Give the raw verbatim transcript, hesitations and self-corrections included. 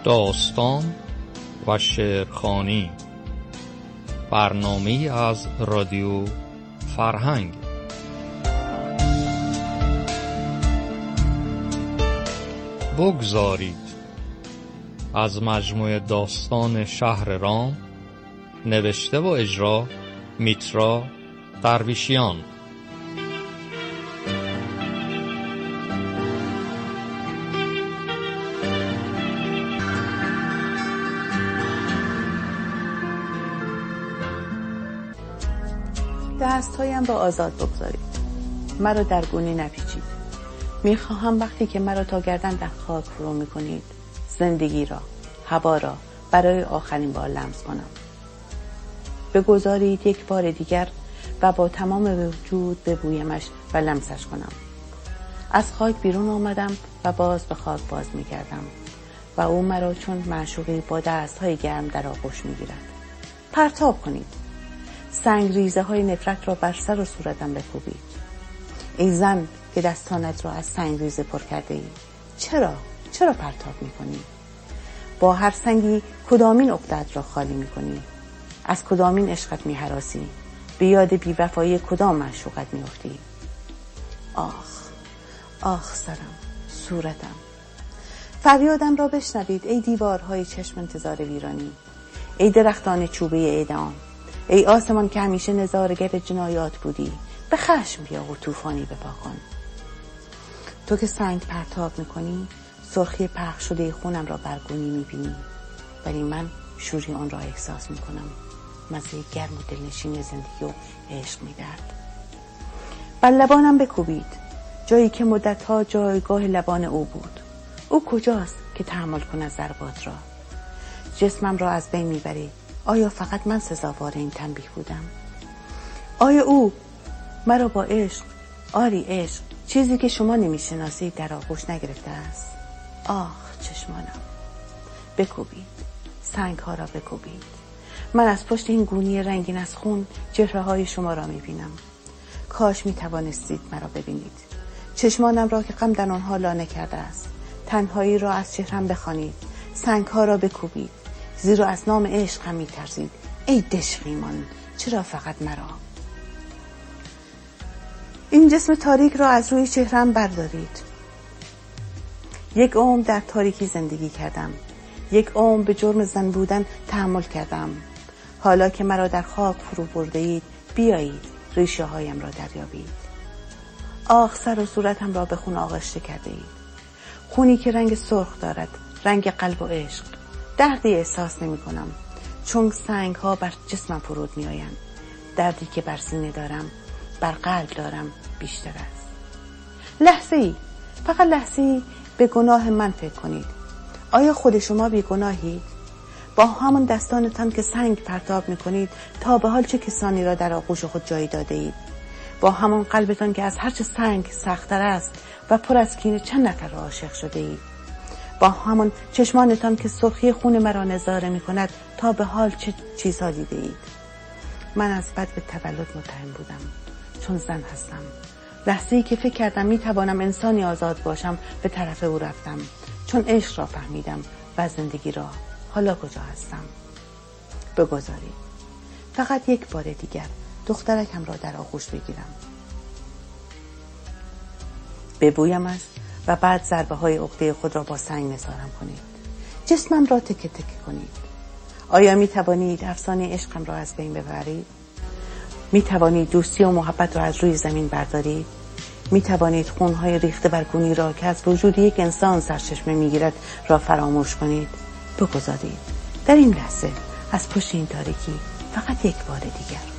داستان و شعرخوانی، برنامه‌ای از رادیو فرهنگ. بگذارید از مجموعه داستان شهر رام، نوشته و اجرا میترا درویشیان. دستهایم را آزاد بگذارید، مرا در گونی نپیچید. میخواهم وقتی که مرا تا گردن در خاک فرو میکنید، زندگی را، هوا را برای آخرین بار لمس کنم. بگذارید یک بار دیگر و با تمام وجود ببویمش و لمسش کنم. از خاک بیرون آمدم و باز به خاک باز میکردم و او مرا چون معشوقی با دستهای گرم در آغوش میگیرد. پرتاب کنید. سنگ ریزه های نفرت را بر سر و صورتم بکوبید. ای زن که دستانت را از سنگ ریزه پر کرده ای، چرا؟ چرا پرتاب میکنی؟ با هر سنگی کدامین عقده‌ات را خالی میکنی؟ از کدامین عشقت میهراسی؟ به یاد بی‌وفایی کدام معشوقت میافتی؟ آخ آخ سرم، صورتم. فریادم را بشنوید ای دیوارهای چشم انتظار ویرانی، ای درختان چوبه اعدام، ای آسمان که همیشه نظارگر جنایات بودی. به خشم بیا و طوفانی بپا کن. تو که سنگ پرتاب میکنی، سرخی پخش شده خونم را برگونی میبینی، ولی من شوری آن را احساس میکنم. مزه گرم و دلنشین زندگی و عشق میدهد. بر لبانم بکوبید، جایی که مدتها جایگاه لبان او بود. او کجاست که تحمل کند ضربات را؟ جسمم را از بین میبری. آیا فقط من سزاوار این تنبیه بودم؟ آیا او مرا با عشق، آری عشق، چیزی که شما نمیشناسید در آغوش نگرفته است؟ آخ چشمانم، بکوبید، سنگ ها را بکوبید. من از پشت این گونی رنگین از خون چهره های شما را میبینم. کاش میتوانستید مرا ببینید، چشمانم را که غم در آنها لانه کرده است. تنهایی را از چهرم بخوانید، سنگ ها را بکوبید، زیرا از نام عشق هم میترسید. ای دشقیمان، چرا فقط مرا؟ این جسم تاریک را از روی چهرم بردارید. یک عمر در تاریکی زندگی کردم، یک عمر به جرم زن بودن تحمل کردم. حالا که مرا در خاک فرو برده اید، بیایید ریشه هایم را دریابید. آخ سر و صورتم را به خون آغشته کرده اید، خونی که رنگ سرخ دارد، رنگ قلب و عشق. دردی احساس نمی کنم، چون سنگ ها بر جسمم فرود می آیند. دردی که بر سینه دارم، بر قلب دارم بیشتر است. لحظه ای، فقط لحظه ای به گناه من فکر کنید. آیا خود شما بی گناهید؟ با همون دستانتان که سنگ پرتاب می کنید، تا به حال چه کسانی را در آغوش خود جای داده اید؟ با همون قلبتان که از هرچه سنگ سخت‌تر است و پر از کینه چند نفر را عاشق شده اید؟ با همون چشمانتان که سرخی خون مرا نظاره می کند، تا به حال چه چیزها دیده اید؟ من از بد به تولد متهم بودم، چون زن هستم. لحظه‌ای که فکر کردم می توانم انسانی آزاد باشم، به طرف او رفتم، چون عشق را فهمیدم و زندگی را. حالا کجا هستم؟ بگذارید فقط یک بار دیگر دخترکم را در آغوش بگیرم، ببویمش و بعد ضربه های عقده خود را با سنگ نثارم کنید. جسمم را تکه تکه کنید. آیا می توانید افسانه عشقم را از بین ببرید؟ می توانید دوستی و محبت را از روی زمین بردارید؟ می توانید خونهای ریخته بر گونی را که از وجود یک انسان سرچشمه می گیرد را فراموش کنید؟ بگذارید در این لحظه از پشت این تاریکی فقط یک بار دیگر